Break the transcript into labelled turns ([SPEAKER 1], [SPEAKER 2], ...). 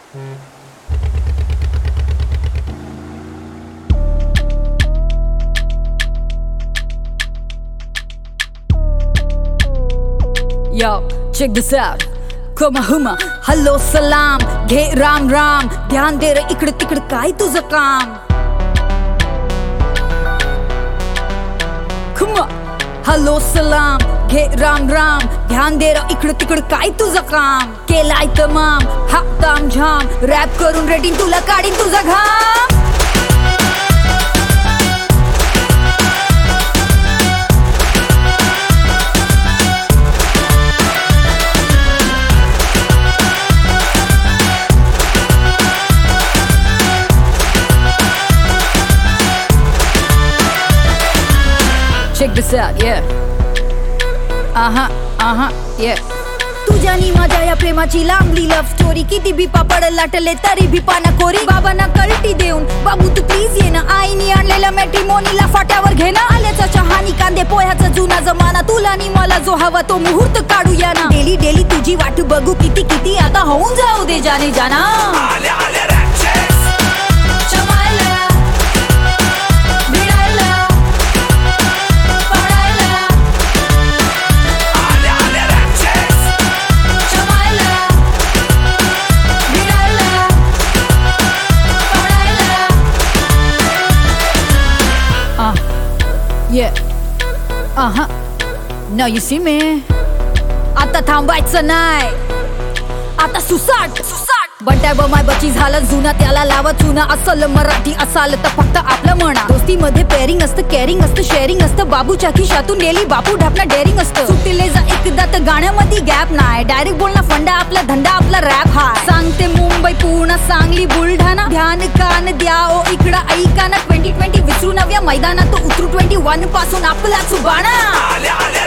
[SPEAKER 1] Yo, check this out. Kuma huma, hello salam, घे राम राम, ध्यान दे रे इकडं तिकडं काय तुझं काम. Kuma, hello salam, घे राम राम, ध्यान दे रे इकडं तिकडं काय तुझं काम. केलाय तमाम, हा ताम झाम, रॅप करून रेटिंग तुला काढीन तुझा घाम. Check this out, yeah. Yeah. तुझ्यानी माझ्या या प्रेमाची लांबली लव्ह स्टोरी. किती बी पापड लाटले तरी भी पाना कोरी. बाबांना कल्टी देऊन बाबू तू प्लीज ये ना. आईनी आणलेला मॅट्रिमोनीला फाट्यावर घे ना. आल्याचा चहानी कांदे पोह्याचा जुना जमाना. तुला नी मला जो हवा तो मुहूर्त काढूया ना. डेली डेली तुझी वाट बघू किती किती. आता होऊन जाऊ दे जाने जाना. Yeah. Now you see me. आता थांबायचं नाही. आता सुसाट बंटाय बमाय बची झालं जुना. त्याला लावा चुना. असल मराठी असाल तर फक्त आपलं म्हणा. दोस्ती मध्ये पेअरिंग असतं, केअरिंग असतं, शेअरिंग असतं. बाबूच्या खिशातून गेली बापू ढापणं डेअरिंग असतं. सुट्टीले जा एकदा तर गाण्यामध्ये गॅप नाही. डायरेक्ट बोलणं फंडा आपला धंदा आपला रॅप हा. सांगते मुंबई पूर्ण सांगली बुलढाणा. ध्यान कान द्या ओ इकडं ऐका ना. 2020 विसरू नव्या मैदानात उतरू. 21 पासून आपला सुबाणा.